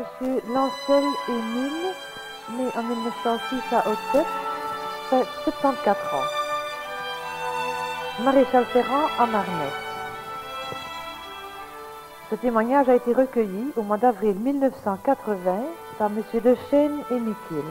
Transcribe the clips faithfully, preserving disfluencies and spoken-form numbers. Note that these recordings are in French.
Monsieur Lancel Émile, né en mille neuf cent six à Hautette, fait soixante-quatre ans. Maréchal Ferrand à Marnay. Ce témoignage a été recueilli au mois d'avril mille neuf cent quatre-vingts par M. Dechaine et Miquel.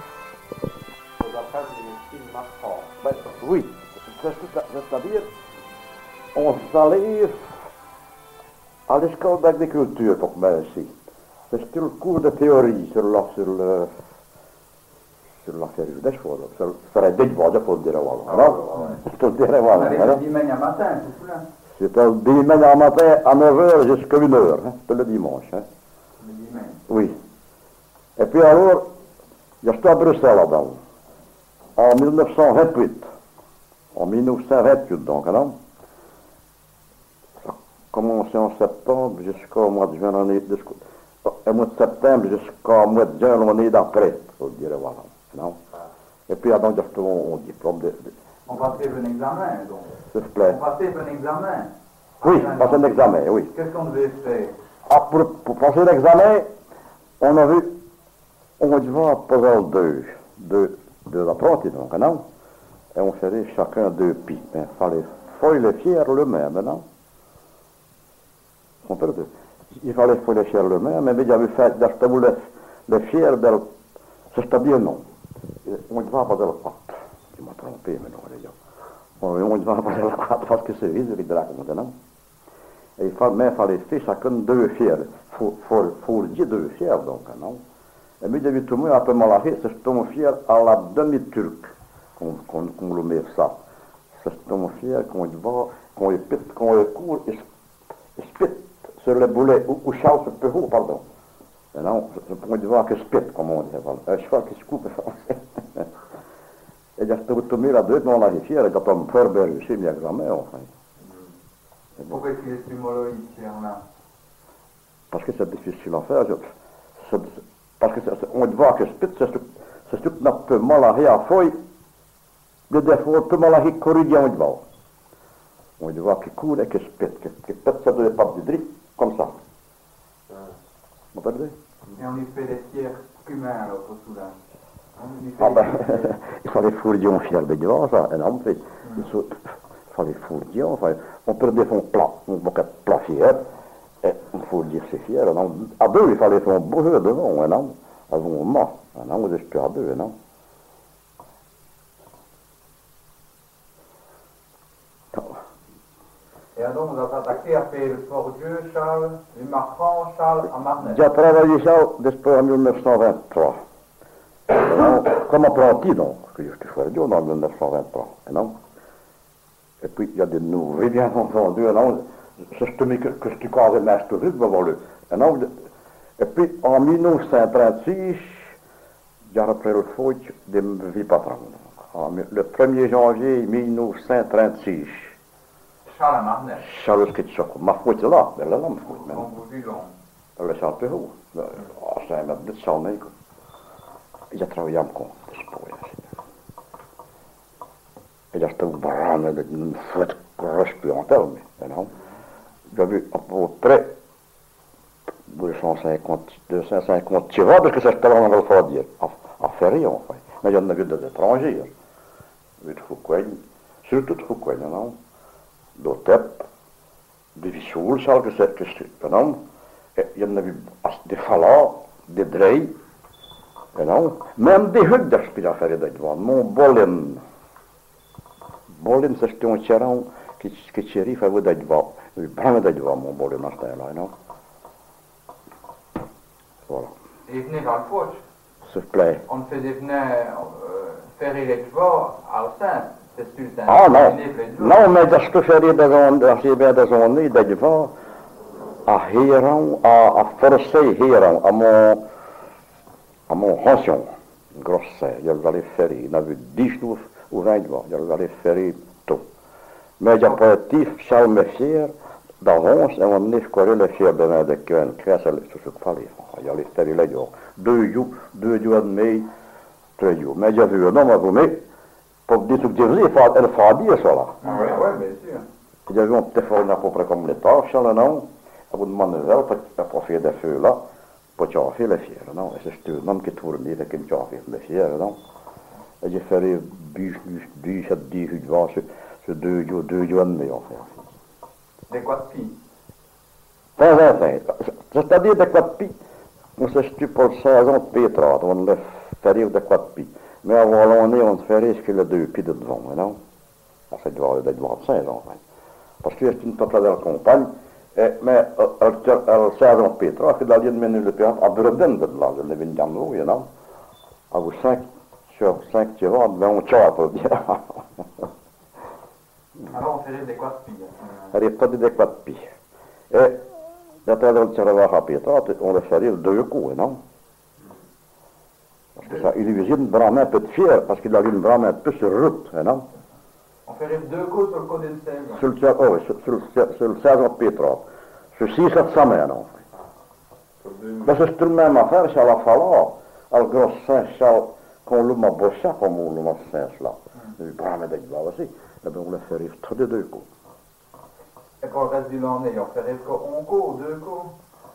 Ben, oui, c'est-à-dire, on s'allait à l'école d'agriculture pour moi ici. C'est le cours de théorie sur la, sur le, sur la ferry des chevaux, sur le déjeuner, il faut le dire à Wallon. C'est le dire à Wallon. C'est le dimanche matin, c'est tout là. C'est le dimanche matin à neuf heures jusqu'à une heure, hein, c'est le dimanche. Hein. Le dimanche. Oui. Et puis alors, j'étais à Bruxelles là-dedans, en mille neuf cent vingt-huit. En mille neuf cent vingt-huit, donc, non? Ça a commencé en septembre jusqu'au mois de juin, l'année, au mois de septembre jusqu'au mois de juin, l'année d'après, faut dire, voilà, non? Et puis, donc, j'ai mon diplôme de... de On passait un examen, donc. S'il vous plaît. On passait un examen. Oui, passer un examen, oui. Qu'est-ce qu'on devait faire? Ah, pour, pour passer l'examen, on a vu, on devait poser deux, deux, deux apprentis, donc, non? Et on faisait chacun deux pis. Il fallait fouiller les fiers le même, non? On peut dire. Il fallait fouiller les fiers le même, mais j'avais fait d'acheter les, les fiers del... C'est-à-dire non. On devait pas le quatre. Je m'ai trompé, mais non, les gars. On devait pas le quatre parce que c'est vite, il raconte, non? Et il fallait, mais il fallait faire chacun deux fiers. Il faut, faut, faut dire deux fiers, donc, non? Et mais j'avais tout le monde un peu mal à faire, c'est un fier à la demi-turque. Qu'on qu qu le met ça. C'est un fier qu'on va, qu'on pète, qu'on court et spit sur le boulet, ou, ou chasse un peu haut, pardon. Et non, je pourrais voir que spit, comme on dit. Un cheval qui se coupe, français. Et j'ai tombé là deux, mais on a les fiers, et j'ai pas me faire réussir mes examens, enfin. Pourquoi est-ce qu'il est stimulé ici, là? Parce que c'est difficile à faire. Je, parce que on voit que spit, c'est tout un peu mal à rien à feuille. Le défaut, tout mal à rien corriger, on voit. On voit qu'il coule et qu'il spit, qu'il pète ça de pas de drip, comme ça. Vous comprenez? Et on lui fait des pierres cumains, alors, pour tout là. Ah ben, il fallait fourrer un fier de devant, ça, et non, fait, il fallait fourrer, enfin, on peut dire son plat, un bouquet de plat fier, et on faut dire c'est fier, non, à deux, il fallait faire un beau jeu devant, non, avant un mât, non, vous êtes à deux, non. Et alors, vous avez attaqué à faire le Fort-Dieu, Charles, le Marfan, Charles, à Marnay. J'ai travaillé ça depuis en mille neuf cent vingt-trois. Non, comme apprenti, donc, que je suis Fort-Dieu en mille neuf cent vingt-trois. Et, non. Et puis, il y a des nouveaux, bien entendu, non, c'est ce que, que je suis casé maître vite, devant le. Et, non, et puis, en mille neuf cent trente-six, j'ai repris le faute de ma vie patronne. Le premier janvier mille neuf cent trente-six. Charles à Marnay. Charles Kitschok. Ma faute là, ben là, ma faute. On vous dit long. Le Charles haut. Ah, c'est un mètre de cent mètres. Il a travaillé à me compte, c'est pour il a acheté une barane d'une faute respirante, mais non. J'ai vu à peu près deux cent cinquante, deux cent cinquante tirades, parce que ça se passe en Alpha dire, à Ferry, enfin. Mais il y en a vu des étrangers. Il y a eu de Foucagne, surtout de Foucagne, non? D'Otep, de Vissoul, ça, que c'est, que c'est, non? Et il y en a vu des Falas, des Drey, non? Même des Hugders, puis il a fait des devant. Mon Bolin. Bolin, c'est un tyran qui, qui shérif a vu des devant. Il prend des devant, mon Bolin, à ce temps-là, non? Voilà. Et il venait dans le Fouch. S'il vous plaît. On faisait venir euh, faire les chevaux à Alsace. Ah non, non, mais dat is toch weer dat je bij de zon niet, dat je van à Héron, à forcer Héron, à mon, à mon pension, grosse, je l'allais faire, il y avait dix jours ou vingt jours, je l'allais faire tout. Mais j'ai pas été, ça me fier, d'avance, et on est quoi le fier de la de qu'un crèche, c'est ce qu'il fallait, j'allais faire les jours, deux jours, deux jours et demi, trois jours, mais j'ai vu un homme à vous mettre, pour dire ce que je faisais, il fallait dire ça là. Ah oui, oui, bien sûr. Il y avait un petit fourneau à peu près comme les tâches, là, non? À bout de manuel, pour faire des feux là, på tjafé les fiers, non? Et c'est un homme qui tourne avec une tjafé les fiers, non? Et j'ai fait les bûches, bûches, ça dit, je vois, ce deux jours, deux jours, mais en fait. Des quoi de pis? Pas en fait. C'est-à-dire des quoi de pis. On s'est pour le saison de Pétra, on l'a fait de quoi de pis. Mais avant l'année, on fait risque le deux pis de devant, non? Ça doit être de cinq ans, en fait. Parce que c'est une peuple de la campagne. Et, mais le saison de Pétra, c'est de la ligne de menu de théâtre à Breden de là, je l'ai vu dans l'eau, you know? À vous cinq, sur cinq tirades, mais on tient, pour dire. Alors on ferait des quoi de pis? Elle n'est pas des quoi de pis. Et, d'après le tirage à Pétra, on le ferait deux coups, non? Parce que ça illusionne vraiment un peu de fier, parce qu'il a une vraiment un peu sur route, non? On ferait deux coups sur le côté de seize. Sur le, oh, sur, sur, sur, sur le saison de Pétra. Sur six sept semaines, en fait. Mais c'est tout le même affaire, ça va falloir. Le gros singe, qu'on l'a m'a bossé, comme on l'a singe là. Il vraiment des gars aussi. Et bien on le ferait tous les deux coups. Et pour le reste du l'année, on ferait un coup, deux coups?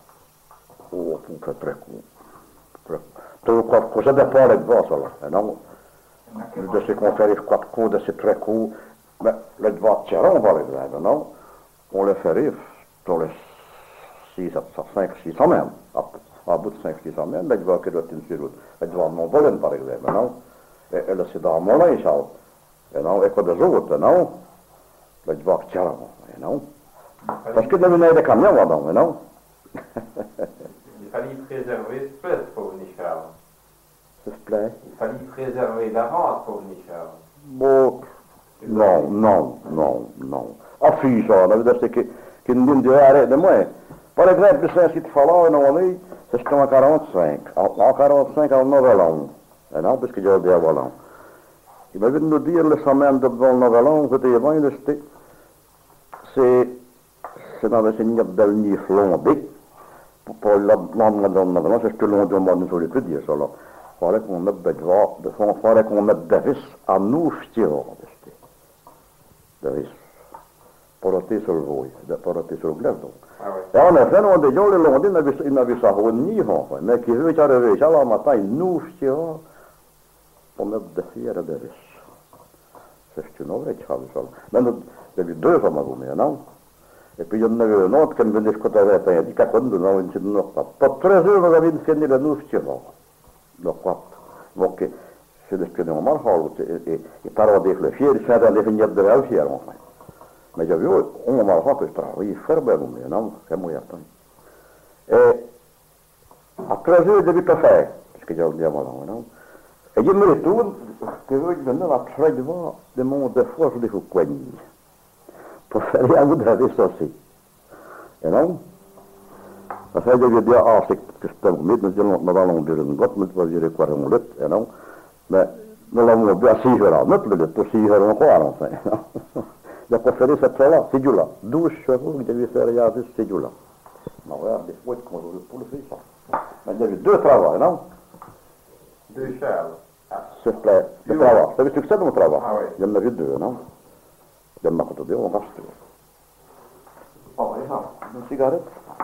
Oh, on fait très court. Tout quoi, ça dépend des gars, ça là, non? De ces conférences quatre coups, de ces très coups, mais le devoir de Tiron, par exemple, non? On le fait rire pour les six, cinq, six semaines. À bout de cinq, six semaines, le devoir qui doit être sur route. Le devoir de Montbolène, par exemple, non? Et, et là, c'est dans mon linge, ça. Et non, et quoi des autres, non? Le devoir de Tiron, non? Parce que nous avons des camions là-dedans, non? Il fallait préserver ce place pour venir faire. S'il te plaît. Il fallait préserver la vente pour venir faire. Bon, non, non, non, non. Ah, fille, ça, ça veut dire que qu'une ligne de arrêt de moi. Par exemple, c'est ce qu'il fallait, non, c'est en quarante-cinq. En quarante-cinq, en Novelon. Et non, parce que j'ai dit à Wallon. Il m'a vu nous dire le semaine de devant Novelon, c'était bien, c'est, c'est dans le seigneur d'Alny flambé. Pour l'homme dans Novelon, c'est ce que l'on demande, nous aurait pu dire ça, là. Il fallait qu'on mette des devoirs, il fallait qu'on mette des vis à nous, tirons, des vis. Pour rester sur le voie, pour rester sur le glace, donc. Ah ouais. Et en effet, on dit, le lendemain, il n'avait ça au niveau, mais qui veut arriver, ça, le matin, nous, tirons, pour mettre des fiers et des vis. C'est une autre chose, ça. Mais il y avait deux femmes à vous, non? Et puis il y en avait un autre qui me venait discuter avec un, il dit, qu'à quoi nous avons une petite note, pas de treize heures, nous avons fini le nous, tirons. Donc, donc, c'est ce que nous avons fait, et par avec le fier, c'est dans les vignettes de la fière, enfin. Mais j'ai vu, on m'a fait que je travaillais fermement, mais non, c'est moi, attends. Et, à treize heures, j'ai vu que faire, parce que j'ai dit à moi, non? Et je me retourne, que je venais à très devant de mon défaut, je dis, faut quoi pour faire un bout de la vie, ça aussi. Et non? Parce que je dis, ah, c'est que c'est un mythe, nous allons dire une gotte, nous allons dire quoi, on lutte, et non? Mais nous l'avons vu à six heures, notre lutte, pour six heures encore, enfin. Il a préféré cette fois-là, c'est du là. douze chevaux que j'avais fait regarder, c'est du là. Non, regarde, des fois, qu'on joue pour le faire ça. Mais il y avait deux travaux, non? Deux chèvres. S'il te plaît, deux travaux. Ça veut dire que c'est mon travail. Ah oui. Il y en avait deux, non? Il y en a pas deux, on va acheter. Oh, regarde, une cigarette?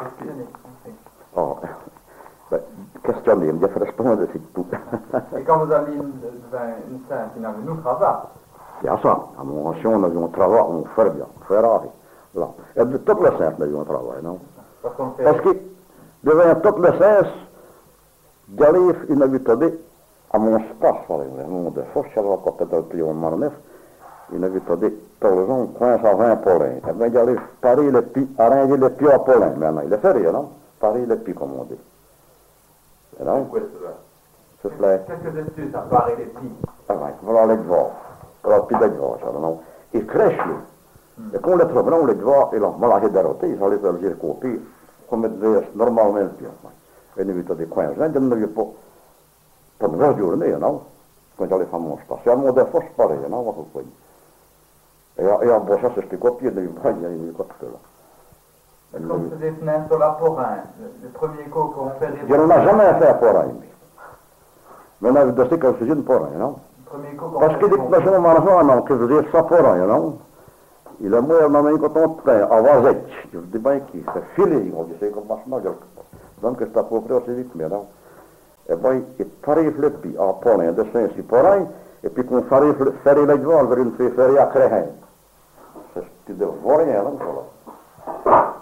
Oh, ben, questionner, il me dit, répondre, c'est tout. Et quand vous avez une, une sainte, il n'avait nous travail. Il y a ça. À mon ancien, on avait un travail, on fait bien, on fait rare. Là. Et de toutes les saintes, on avait un travail, non? Parce qu'on fait... Parce que, devant toutes les saintes, j'arrive, il m'avait dit, à mon espace, par exemple, mon défaut, je savais encore peut-être le plion marnef, il m'avait dit, par exemple, coin à vingt Paulin. Et bien, j'arrive, Paris, le pi, arranger le pi à Paulin, maintenant, il a fait rien, non? Paris, le pi, comme on dit. Et non? C'est quoi cela? Qu'est-ce que c'est ça, Paris, les pi? Ah ouais, voilà les devoirs. Voilà, puis les devoirs, ça, non? Il crèche, lui. Et quand on les trouve, on les devoirs, et là, voilà, il a il fallait faire le copier, comme il devait normalement le pi. Et il avait des coins, je n'avais pas, pas de vraie journée, non? Quand j'allais faire mon stage. C'est à mon défaut, c'est pareil, non? On va vous et, et en bossant, c'est ce que copier, il y a une cote là. Comme c'est des fenêtres sur la Porin, le, le premier coup qu'on fait des... Je n'en ai jamais fait à Porin, mais on a vu de ce qu'on faisait une Porin, non? Le premier coup qu'on Parce fait que des... dit que mon enfant, non, que vous êtes ça Porin, non? Il a moi, il m'a mis quand on train, à Vazec. Je dis bien qu'il s'est filé, on dit, c'est comme maintenant, Donc, je t'ai procuré aussi vite, mais non. Et bien, il t'arrive le pied, en prenant un dessin si pareil, et puis qu'on s'arrive le faire les devant, vers une fait faire à créer. C'est ce que de voir rien, là, voilà.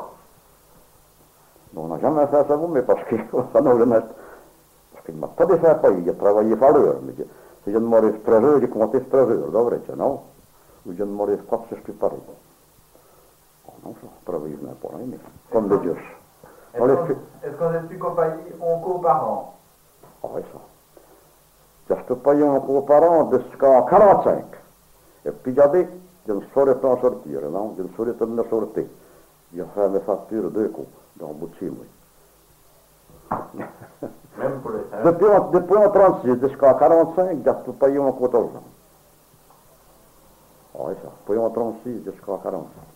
On n'a jamais fait ça, mais parce que ça n'a jamais. Parce qu'il ne m'a pas défait pas, il a travaillé par l'heure. Mais si je ne m'arrive trois heures, j'ai compté trois heures, d'avril, non? Ou je ne m'arrive pas, c'est ce que pareil. Non, ça, travailler n'importe quoi, mais comme des dieux. Est-ce qu'on est-ce compagnie en coparents? Ah oui, ça. Je suis payé en coparents jusqu'à quarante-cinq. Et puis, j'ai dit, je ne saurais pas en sortir, non? Je ne saurais pas me sortir. J'ai fait mes factures deux coups, dans le bout de six mois. Même pour les salaires. Depuis, depuis en trente-six jusqu'à quarante-cinq, je suis payé en quatorze ans. Ah oui, ça. Depuis en trente-six jusqu'à quarante-cinq.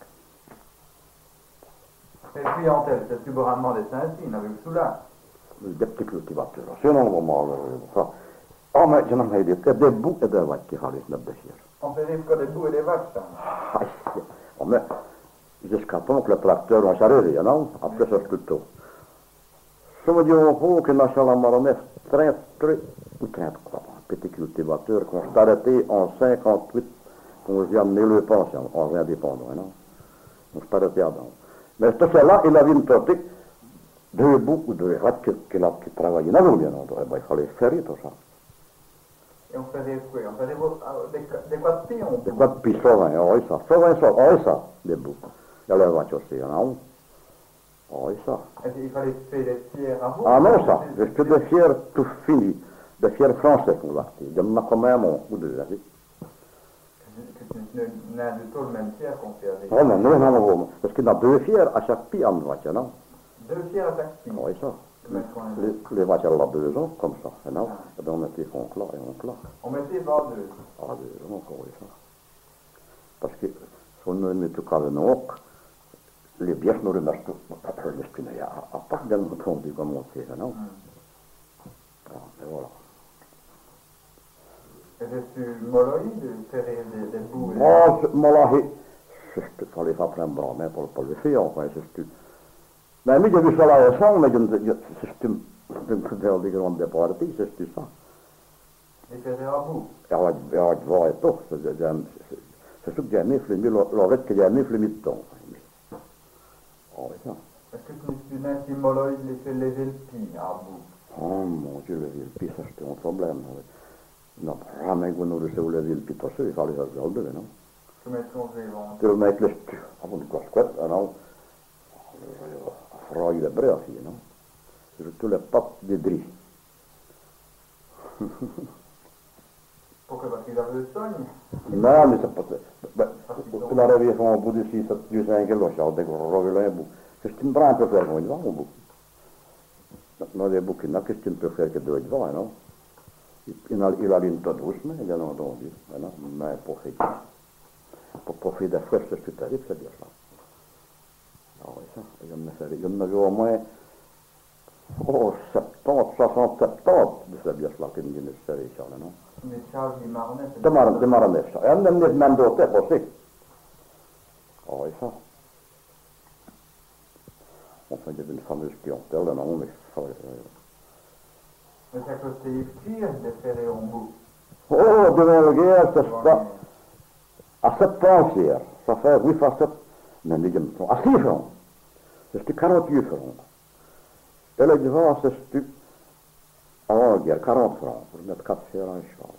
Et puis en tel, c'est plus couramment des Saint-Cyr, avec cela. Des petits cultivateurs. C'est normalement ça. Ah, mais je n'en ai dit que des bouts et des vaches qui fallait se mettre dessus. On fait des des bouts et des vaches, ça. Ah, oh, mais jusqu'à temps que le tracteur, on s'arrêtait, non? Après, ça se plutôt. Je me dis, on faut que nous la maronesse trente, ou trente, quoi, petit cultivateur, qu'on s'est arrêté en cinquante-huit, qu'on s'est amené le pension, en indépendant, non? On s'est arrêté avant. Mais ce là il avait une pratique deux bouts ou deux rats qu'il a travaillé. Non, bien entendu, il fallait faire tout ça. Et on faisait quoi? On faisait des, des quoi de pions? Des quoi de pions, sauvin, oui, ça. Sauvin, ça, oui, ça, des bouts. Il y a les vaches aussi, non? Oui, ça. Et il fallait faire des pierres à vous? Ah non, ça. Je suis des fiers tout finis. Des fiers français qu'on va dire. Il y en a quand même un ou deux, hein. Que tu n'as du tout le même pierre qu'on fait avec. Oh, non, non, non, non. Parce qu'il y a deux fiers à chaque pied en voiture, non? Deux pierres à chaque pied? Oui, ça. Les, les voitures là, deux ans, comme ça, non? Et bien, on mettait son clat et on clat. On mettait vers deux? Ah, deux ans encore, oui, ça. Parce que, si on ne met tout cas le nom, les bières nous remercient tout. Il y a à part d'un mouton du comme on sait, non? Ah, et voilà. Et c'est-tu molloïde de faire des, des bouts? Oh, molloïde. C'est ce qu'il fallait faire un bras, mais pour, pour le faire, enfin, c'est ce que... Mais moi, j'ai vu ça là ensemble, mais c'est ce que je des grandes parties, c'est ce que ça. Et faire à bout? Ja, ja, det var ett år, så det, det, så såg jag med flyg, la rätt que jag med flyg mitt då. Ja, vet jag. Est-ce que tu n'as si molloïde les fait lever le pied à bout? Oh mon Dieu, le vilpi, ça c'était un problème. Non, jamais qu'on aurait se le vilpi tout ça, il fallait ça le deux, non? Comment est-ce qu'on fait, bon? Tu le mets le stu, avant de quoi squat, non? Fra il est bra aussi, non? Surtout les pattes de dris. Pourquoi? Parce qu'il avait le sogne? Non, mais c'est pas ça. On arrive au bout de six, sept, huit, cinq kilos, ça, on revient un bout. Qu'est-ce que tu me prends un peu faire, moi, devant, au bout? Non, des bouts qu'il n'a, qu'est-ce que tu ne peux faire que deux devant, non? Il a, il a une tonne doucement, bien entendu, non? Mais pour faire, pour, pour faire des fraises, c'est ce que tu arrives, c'est dire ça. Ah oui, ça, il y en a fait, il y en avait au moins, oh, soixante, soixante, soixante de ces bières-là qui me disent ça, non? Mais Charles, il maronnait. Det mar, det maronnait ça. Et on a mis même d'autres aussi. Ah oui, ça. On fait une fameuse clientèle, non, mais ça... Mais c'est que c'est pire de faire en bout. Oh, devant le guerre, c'est ça. À sept francs hier. Ça fait huit fois sept. Mais les gens sont à six francs. C'est quarante-huit francs. Et le devant, c'est avant la guerre, quarante francs. Pour mettre quatre fiers en charge.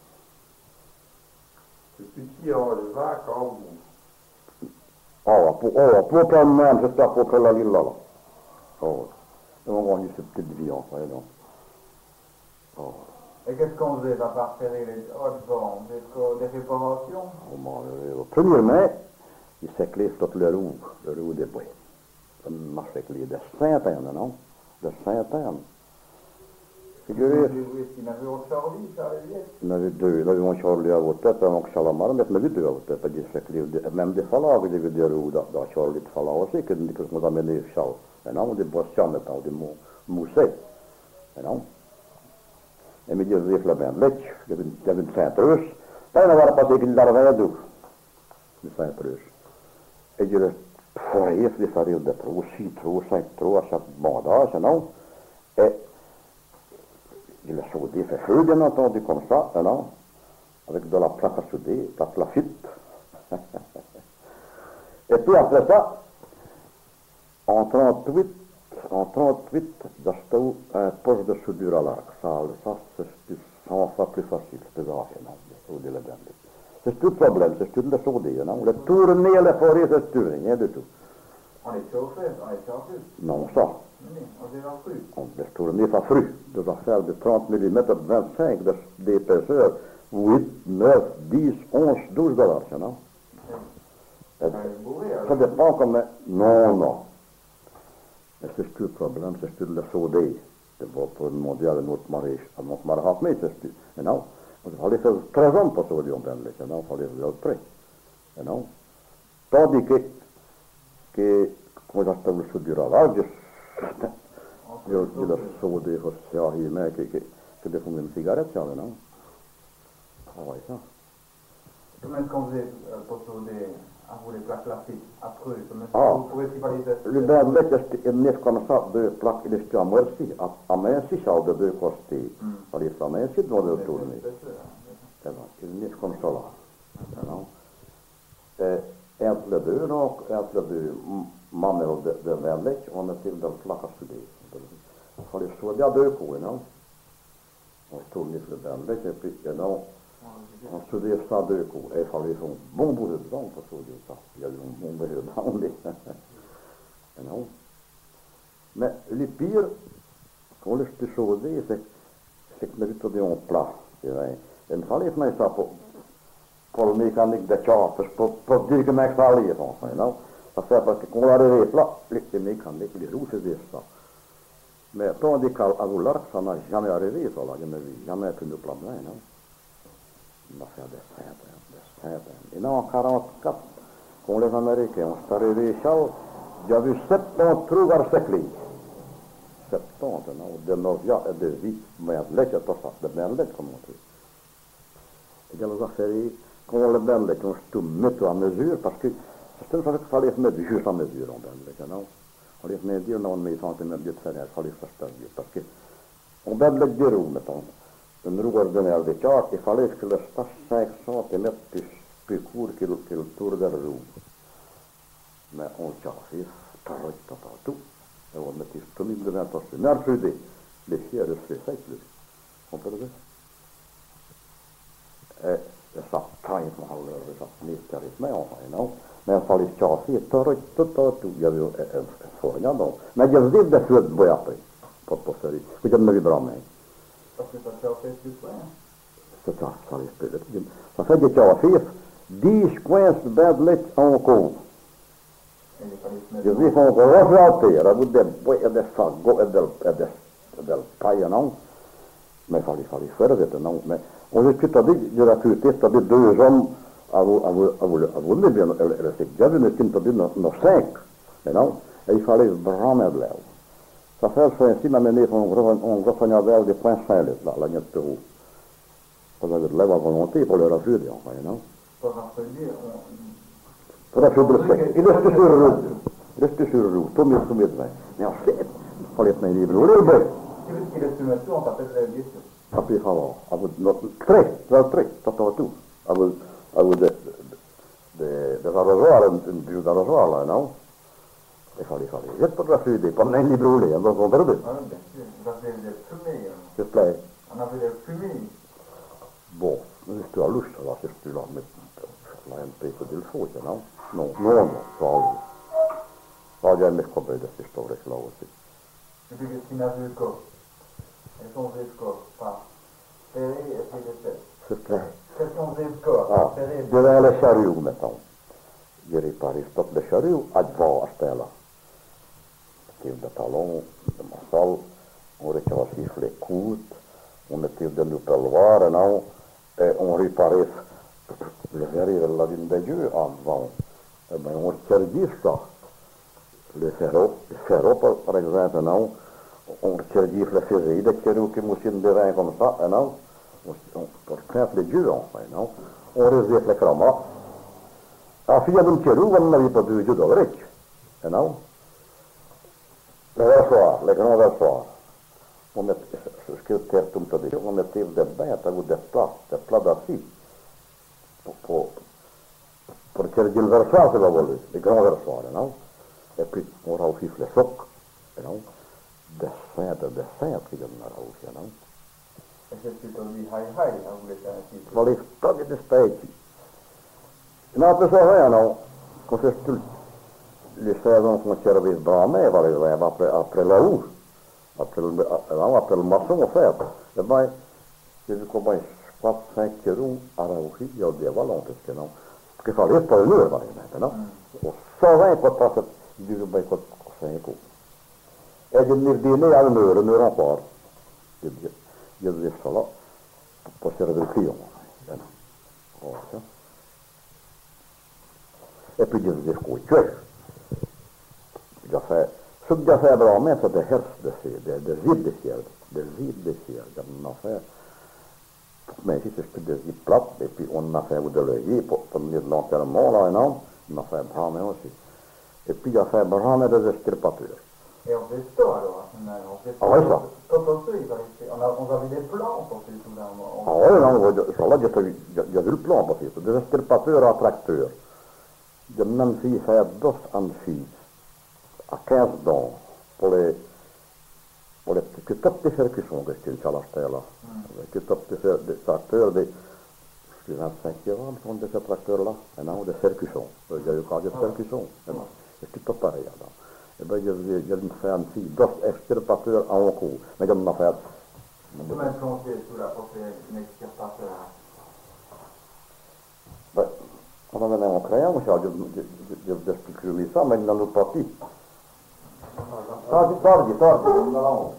C'est petit en le vac en bout. Oh, pour, oh, pour prendre même, c'est ça, pour prendre la lille là. Oh, et on gagne cette petite vie, enfin, non. Oh. Et qu'est-ce qu'on faisait à part faire les hautes ventes? Des réparations? Oh, mon Dieu. Premièrement, il s'éclait tout le roue, le roue des bois. Ça marche avec les de Saint-Anne, non? De Saint-Anne. Figurez. Il y avait au Charlie, ça allait. Il y en avait deux. Il y avait un Charlie à votre tête, un Chalamar, mais il y en avait deux à votre tête. Il s'éclait, même des Falas, il y avait des roues dans Charlie de Falas aussi, que nous avons amené Charles. Mais non, des boissons maintenant, des moussets. Mais non. Et mais il y avait la même lettre, il y avait une Saint-Russe. Là, il y avait passé qu'il l'avait d'où. Le Saint-Russe. Et il y avait forêt, les farines de trop, six trop, cinq trop à chaque bandage, non? Et il a soudé, fait feu, bien entendu, comme ça, non, avec de la plaque à souder, plaque Lafitte. Et puis après ça, en trente-huit, en trente-huit, j'achetais un poste de soudure à l'arc. Ça, ça c'est cent fois plus facile, c'est pas non, de souder le bandit. C'est tout le problème, c'est tout le souder, non. Le tourner à la forêt, c'est tout, rien du tout. On est chauffé, on est chauffé. Non, ça. Oui, on est en cru. On laisse tourner ça fru. Des affaires de trente millimètres, vingt-cinq d'épaisseur, huit, neuf, dix, onze, douze dollars, non. Ça dépend comment. Non, non. Mais c'est tout le problème, c'est tout le souder. C'est pas pour demander à notre mari, à notre mari, mais c'est tout. Non. Il fallait faire treize ans pour souder en Bentley, non. Il fallait faire le prix. Non. Tandis que, que, quand j'achetais le soudure à l'arc, je le souder för jag i mig, que, que det får en cigarette, non. Ah ouais, ça. Comment est-ce qu'on faisait pour souder à vous les plaques Lafitte, après, comment est-ce Ah, que vous pouvez s'y parler de... le bandlet est en nef comme ça, deux plaques, il est à merci, à main si ça, de deux côtés. Il est à main si, devant le tourner. Il est nef comme ça là. Non? Et entre les deux, donc, entre les deux mammels de, de bandlet, on a till den plaque à souder. Il fallait souder à deux coups, non? On tournait le bandlet, et puis, non, on soudait ça à deux coups. Et il fallait faire un bon bout de temps pour souder ça. Il y a eu un bon bout de temps, non? Mais le pire, quand je suis soudé, c'est c'est que je suis en plat. Il fallait faire ça pour, pour le mécanique de char, pour, pour dire que je fallait, enfin, non? Ça fait parce que quand on arrive là, les mécaniques, les roues faisaient ça. Mais tandis qu'à l'arc, ça n'a jamais arrivé, ça, là, je n'ai jamais pu nous problème, non? On a fait des centaines, des centaines. Et non, en quarante-quatre, quand les Américains sont arrivés ici, il y a eu soixante trous vers Secli. soixante, non? De Novia et de Vie, mais de tout ça, de Benlet, comme on dit. Et il y a les affaires, quand le Benlet, on se tout mettre à mesure, parce que c'est une chose qu'il fallait se mettre juste à mesure en Benlet, non? Il fallait se mettre non, mais centimètres de fer, il fallait se faire parce que on Benlet des roues, mettons. Une roue ordinaire de char, il fallait que le fasse cinq centimètres plus, plus court que le, que le tour de la roue. Mais on le chassait, tout. Et on mettait tout le monde de vingt ans. Mais à souder, les filles, elles se faisaient plus. On peut le dire. Et ça taille, ça finit terriblement, enfin, non? Mais il fallait chasser, tout, tout, tout, tout. Il y avait un fournier, donc. Mais il y avait des feux de bois après, pour pour faire. Il y avait des bras, mais. Parce que ça fait plus loin. C'est ça, ça les spelen. Ça fait des chasser, dix coins de bandlet en cours. Je dis qu'on va rajouter, il y a des bois et des fagots et des pailles, non? Mais il fallait, fallait faire, c'est non? Mais on a tout dit, de la pureté, c'est-à-dire deux hommes à vous, à vous, à vous, à vous, bien, elle s'est déjà venue, c'est-à-dire nos cinq, mais non? Et il fallait vraiment de l'air. Ça fait ainsi, m'a mené un gros poignardage de point cinq litres, là, la gnatte de roue. Ça avait de l'air à volonté pour le raffuder, enfin, non? Pour raffuder, on... Pour raffuder le sec. Il reste sur le roue. Il reste sur le roue, tout mis, tout mis de vin. Mais en fait, il fallait être libre. Où est le bœuf? Il reste sur le tout, on s'appelle la vie. Ça fait falloir. À vous, très, très, très, ça fait tout. À vous, à vous, des arrosoirs, une bulle d'arrosoir, là, non? Il fallait, il fallait. Juste pour raffuder, pas même les brûler, on va comprendre. Ah, bien sûr, on avait des fumées. S'il te plaît. On avait des fumées. Bon, c'est à louche, là, c'est plus là, mais là, un peu que il faut, non? Non, non, non, ça va. Ça, j'ai mis comme de cette histoire là aussi. Et puis, qu'est-ce qu'il a vu le corps? Elles sont le corps, pas serré et puis les têtes. S'il te plaît. Quels sont les corps? Ah, devant le chariot, mettons. Je réparais tout le chariot à devant, à ce là. Tire de talons, de massal, on récrassait les coudes, on mettait de nous pelloir, non? Et on réparait le verre de la ligne de Dieu en devant. Et bien, on servait ça. Le ferro, le ferro, par, par exemple, non? On servait le fusil de chariot qui moussine de vin comme ça, non? On, on, pour craindre les dieux, enfin, non? On réserve les cramas. Ah, s'il y avait un chariot, on n'avait pas de dieu d'Alric, non? Le versoir, les grands versoirs. on mettait, ce que terre tout le temps, on mettait des bains, des plats, des plats d'acides, pour, pour, pour tirer le versoir, c'est pas volé, les grands versoirs, non? Et puis, on a aussi les socs, non? Des cintres, des cintres, il y en a aussi, non? E se si togli hai hai a volete anche Var det stadigt det steg? Na, pe så här nu, och så skulle le saison som servis bra med var det var après après la où après le après le maçon en fait. Det var det vi kom på quatre cinq euros à la où il y a des ballons parce que non. Parce qu'il fallait pas une heure var det maintenant. Och så var det på att det du bara kort cinq euros. Et je me dis à une heure, une heure encore. Je dis je dis ça là pour servir le client. Oh, ça. Et puis je dis quoi tu es. Il a fait ce que j'ai fait vraiment c'est des herses de ces des des zips de ces des zips de ces on a fait mais ici c'est des zips plates et puis on a fait de l'œil pour pour venir de l'enterrement là non on a fait vraiment aussi et puis il a fait vraiment des extirpateurs. Et on fait ça alors, on fait Ah ouais, ça. Quand on se on, a, on avait des plans pour faire tout là. On... Ah ouais, non, ça là, il y a vu le plan parce que c'est des extirpateurs à tracteur. De même si fait dos en fils à quinze dents pour les pour les que toutes les circuits que je à l'acheter là. Que toutes les tracteurs des vingt-cinq euros sont des tracteurs là, et non des circuits. Il y a eu quand des circuits. C'est tout pareil là. Et bien, il y a une femme ici, dos extirpateurs en cours. Mais il y a une affaire. Comment est-ce qu'on fait tout là pour faire une extirpateur? Ben, on en a un crayon, je vous expliquerai ça, mais il n'en a pas dit. Tardi, tardi, tardi, on a là.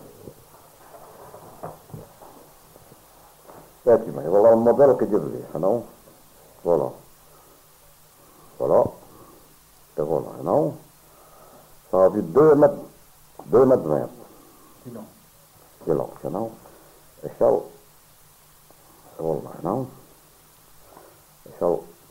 Senti, mais voilà le modèle que je veux, non? Voilà. Voilà. Et voilà, non? Ça a vu deux mètres, deux mètres vingt. Sinon. C'est là, non? Et ça, voilà, non? Et ça,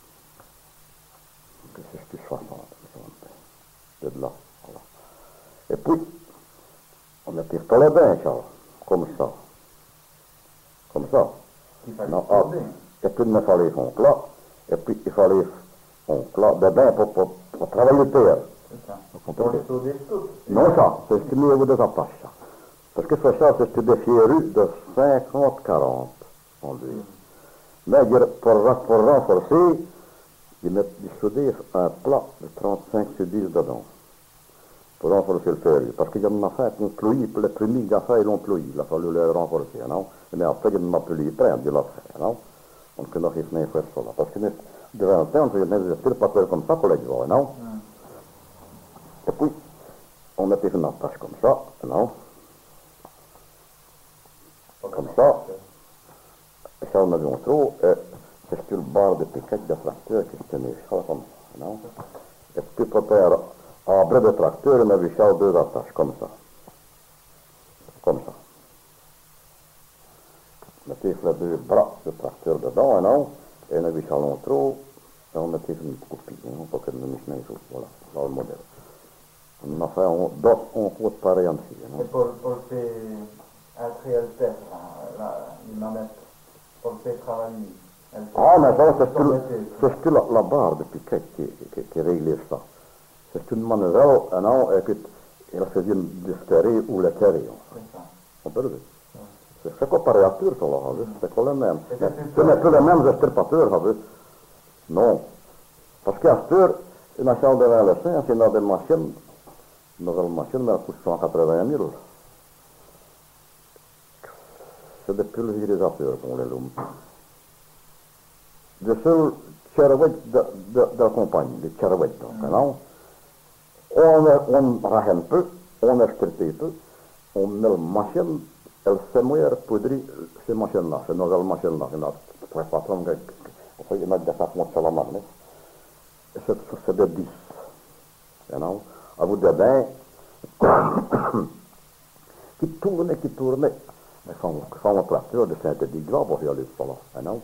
que c'est ce que soixante, c'est de là, voilà. Et puis, on a tiré les bains, ça, comme ça. Comme ça. Il fallait Non, ah, et puis il me fallait un plat, et puis il fallait un plat de bain pour, pour, pour travailler le terre. C'est ça. Vous Pour comprenez? les sauver toutes. Non, ça, c'est ce qui m'est vous désattache, ça. Parce que c'est ça, c'est des fierus de cinquante quarante en lui. Mais pour, pour renforcer, ils mettent du souder un plat de trente-cinq sur dix dedans. Pour renforcer le fer. Parce qu'il y a une affaire qu'on plouille, les premiers affaires, ils l'ont plouillé. Il a fallu le renforcer, non? Mais après, il y a une appelée, ils prennent de l'affaire, non? On ne connaît pas faire ça là. Parce que de vingt ans, on faisait des extirpateurs comme ça pour les voir, non? Et puis, on mettait une attache comme ça, non? Comme ça. Et ça, on avait un trou, et c'est sur le bord de piquette de tracteur qui se tenait ça comme ça, non? Et puis, pour faire un bras de tracteur, on avait ça deux attaches, comme ça. Comme ça. On mettait les deux bras de tracteur dedans, non? Et on avait ça un trou, et on mettait une copie, non? Pour que nous ne nous voilà, dans le modèle. On a fait un dos, un coup pareil ainsi, non? Et pour, pour faire un réel test, il m'a mis pour faire travailler. Ah, mais ça, c'est sur, c'est sur la, la barre de piquet qui, qui, qui réglait ça. C'est une manœuvre, non, et que il faisait du stéréo ou le stéréo. C'est ça. On peut le dire. C'est quoi par réacteur, ça, là, c'est quoi le même? Ce n'est plus les mêmes extirpateurs, ça veut. Non. Parce qu'à cette heure, une machine de vingt le cinq, c'est dans des machines, une nouvelle machine, mais elle coûte cent quatre-vingt mille. C'est des pulvérisateurs qu'on les loue. De seul charouette de, de, de la compagnie, les charouettes, donc, non? On, on rahe un peu, on extirpe un peu, on met la machine, elle se mouille poudrer ces machines-là, ces nouvelles machines-là. Il y en a trois patrons qui il y en a des façons sur la marne. Et c'est, c'est de dix. You know? À bout de bain, qui tourne, qui tourne. Mais quand on tracteur de synthétique là, pour faire les sols, you know?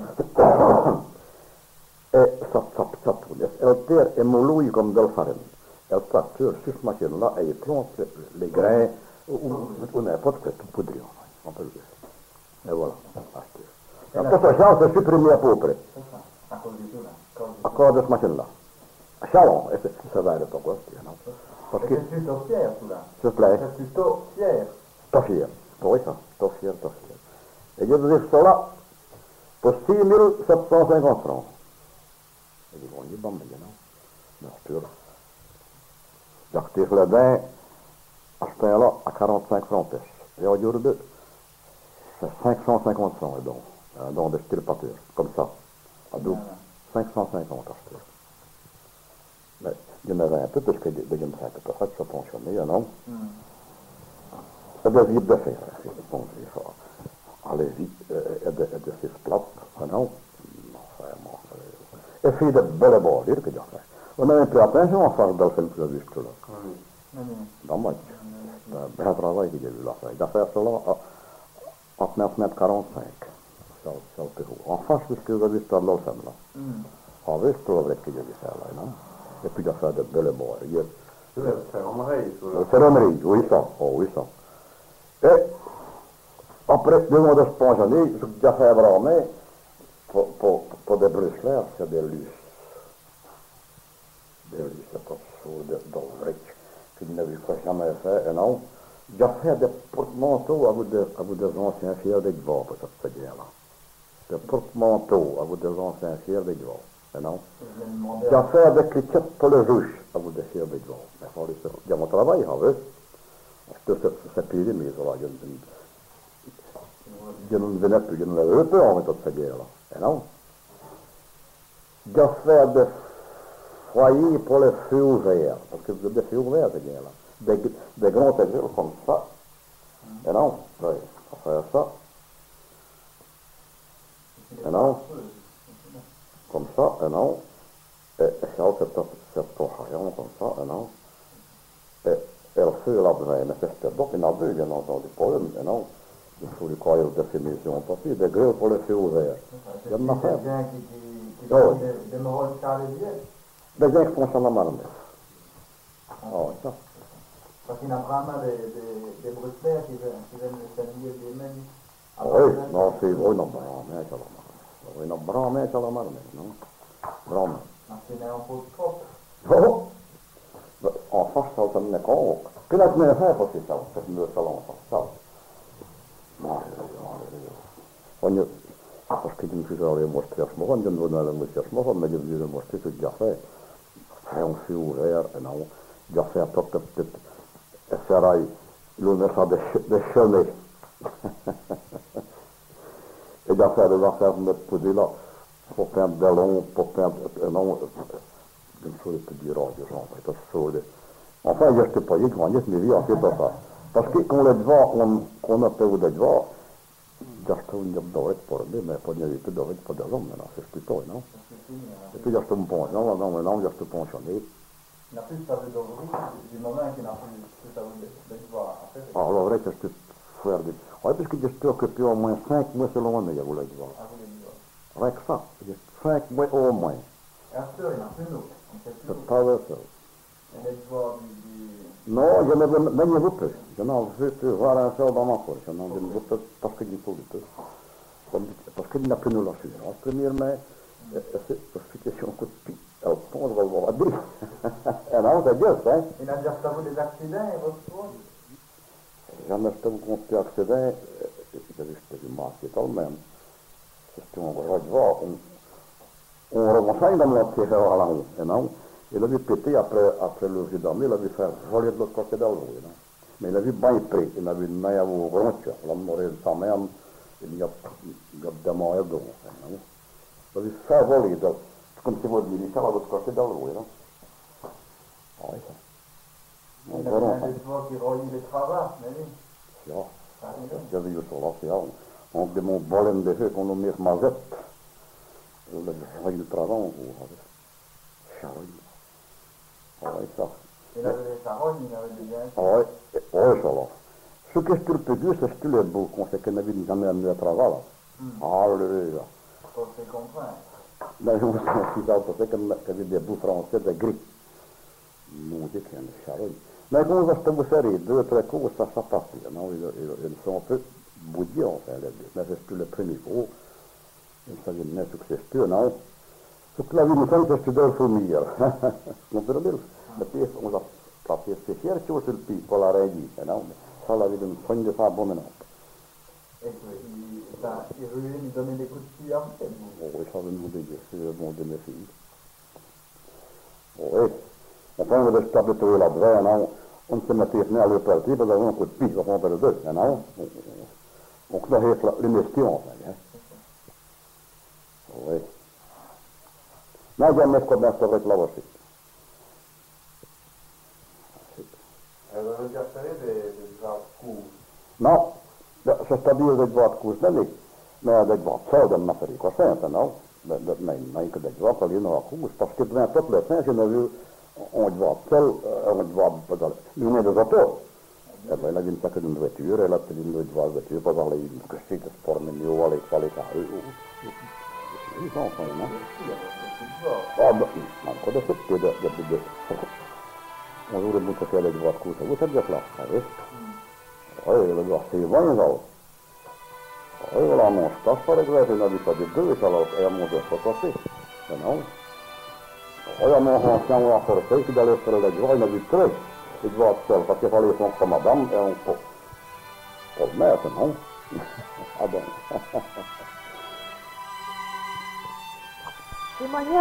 Et ça, ça, ça tourne. Elle terre est moulouille comme de la farine. Elle tracteur sur cette machine-là, et il plante les grains, ou, ou n'importe quoi, tout poudré, on peut le dire. Et voilà, acheter. Après ça, Charles, c'est supprimé à peu près. C'est ça, à cause du tout, là. À cause de ce machin-là. Charles, ça va être pas quoi, non? Parce que, Et c'est plutôt fier, tout là. s'il te plaît, C'est plutôt fier. t'as fier. Oui, ça, t'as fier, t'as fier. Et je dis cela pour six mille sept cent cinquante francs. Et je dis, bon, il est bon, mais non. Bien sûr. J'ai acheté le bain, acheté là à quarante-cinq francs pêche. Et aujourd'hui, c'est cinq cent cinquante francs, et donc, un don de style pâture, comme ça, à double, cinq cent cinquante acheté. Mais il y en avait un peu, parce que de une cinq peu ça, je suis pensionné, non? C'est des vies de fer, bon, il faut aller vite, et de six plates, non? Vraiment. Et puis de belle bordure que j'ai fait. On a un peu attention à faire dans le film que j'ai vu, tout là. Dans moi, c'est un travail que j'ai vu là. Il a fait cela à neuf mètres quarante-cinq. Ça, ça, c'est en face de ce que j'ai vu dans le film là. En vrai, c'est tout vrai que j'ai vu ça là, non? Et puis il a fait de belles bordures. C'est fermerie, La ferronnerie, oui ça, oh oui ça. Et après, deux mois de spontané, ce que j'ai fait vraiment, pour, pour, pour des brusseleurs, c'est des luces. Des luces, c'est pas chaud, des briques, qu'il n'avait jamais fait, et non. J'ai fait des porte-manteaux à vous des, à vous des anciens fiers des gvars pour cette guerre-là. Des porte-manteaux à vous des anciens fiers des gvars, et non. J'ai fait avec les têtes pour le rouge à vous des fiers des gvars. Mais il y a mon travail, en vrai. C'est pire, mais ça va, je ne venais plus, je ne l'avais plus en toute cette guerre-là. Et non. J'ai fait des foyers pour les feux ouverts, parce que vous avez des feux ouverts, cette guerre-là. Des, des grands exemples comme ça. Et non, oui, on va faire ça. Et non. Comme ça, et non. Et ça, c'est pour rien, comme ça, et non. Et, et le feu, là, vous avez manifesté. Donc, il y en a deux, bien entendu, pour eux, et non. Il faut les croire de ces missions, parce qu'il y a des grilles pour les feux ouverts. Il y en a fait. Qui font des morales carlésiennes. Des gens qui font ça dans la marmite. Ah, oui, ça. Parce qu'il y a vraiment des, des, des bruxelles qui viennent, qui viennent le samedi des mêmes. Oui, non, c'est oui, non, brahmin, ça la marmite. Oui, non, brahmin, ça la marmite, non? Brahmin. C'est un peu trop. Oh! En face, ça, ça me compte. Que la semaine fait, parce que ça, ça me fait longtemps, ça. On parce que je me suis allé montrer à ce moment, je ne venais pas montrer à ce moment, mais je venais montrer ce que j'ai fait. Fait un feu ouvert, et non, j'ai fait un toute petite ferraille, le mettre des chenets. Et j'ai fait des affaires de mettre posées là, pour peindre des longs, pour peindre, non, je ne saurais plus dire, oh, genre, c'est ça. Enfin, je ne sais pas, il y a grand, mais oui, en fait, pas ça. Parce que quand les devants, qu'on a payé des devants, j'ai acheté une dorette pour lui, mais pas une peu dorette pour des hommes, maintenant, c'est plutôt, non? Et puis j'ai acheté un pension, non, non, non, j'ai acheté un pensionné. Il n'a plus de table d'ouvrier, du moment qu'il n'a plus de table de devoir. Ah, le vrai que je suis frère de... Oui, parce que je suis occupé au moins cinq mois selon l'année, il voulait dire. Avec ça, j'ai cinq mois au moins. Bien sûr, il n'y en a plus nous. C'est pas vrai, ça. Il y a des devoirs du... Non, je ne veux pas plus. Je n'en veux plus voir un seul dans ma poche. Je n'en veux pas parce qu'il faut le peu. Parce qu'il n'a plus nous la suivre. En premièrement, c'est une question de coup de pied. Alors, on va le voir dire. Non, c'est juste, hein. Il a déjà fait des accidents et votre chose. J'en ai fait un accident, j'avais fait du marché quand même. C'était un gros devoir. On remontait dans la terre à la haut, non? Il avait pété après, après le jeu d'armée, il avait fait voler de l'autre côté de l'eau. Mais il avait bien pris, il avait une main au grand cœur. Il a mouru de sa mère, il y a démarré de l'eau. Il avait fait voler, comme si vous disiez, de l'autre côté de l'eau. Ah oui, ça. Il y a des devoirs qui relient les travaux, mais oui. Ja, j'avais eu sur l'océan. On dit mon bolem de feu qu'on a mis mazette. Le roi du travail, on avait charlie. Ah oui, ça. Il avait des charognes, il avait des biens. Ah oui, oui, ça va. Ce que je te le peux dire, c'est que le beau, qu'on sait qu'on n'avait jamais amené à travail. Alléluia. Pour se comprendre. Là, je me suis dit, c'est qu'il y avait des bouts français, des gris. Mon Dieu, qu'il y a des charognes. Mais quand on se série, deux, trois cours, ça, ça passe bien. Non, ils, ils, ils sont un peu bouillis, enfin, les deux. Mais c'est plus le premier cours. Ils sont venus successful, non? Så skulle vi nog tänka studera för mer. Men för det det är om att prata se här så till people la regi, non? Ça la vie de soigner ça bon non. Et il ça il ruait, il donnait des coups de pied en fait. Oui, ça veut nous dire c'est bon de mes filles. Oui. On prend le stade de tout là-bas, non? On se mettait à le parti, parce qu'on coup de pied, on prend le deux, non? On connaît l'émission, hein. Oui. Näin me começa a reclamar assim. Elle a déjà fait des, des grands coups. No, se stabiel de vaatkuus neli, mä de vaat saudan materi ko senta no. Dat mijn mijn ke de vaat al no kuus, parce que dans toute le fin je n'ai vu on vaat seul on vaat badal. Lui ne de zato. Ja ben la vinta che non voiture, la te din vaat voiture pas aller une que sport men yo aller aller ka. Ils sont enfin, non? Ah, bah, ma cosa succede da da da. On voudrait beaucoup faire les droits de course. Vous savez bien ça, oui? Oui, le droit, c'est vingt ans. Oui, voilà, non, je passe par exemple, il n'avait pas de deux, ça va, et à mon deux, pas passer. Non? Oui, à mon ancien, on va faire ça, qu'il allait faire les droits, il n'avait très. Les droits seuls, parce qu'il fallait faire comme madame, et on peut. Pour le mettre, non? Ah bon. Témoignage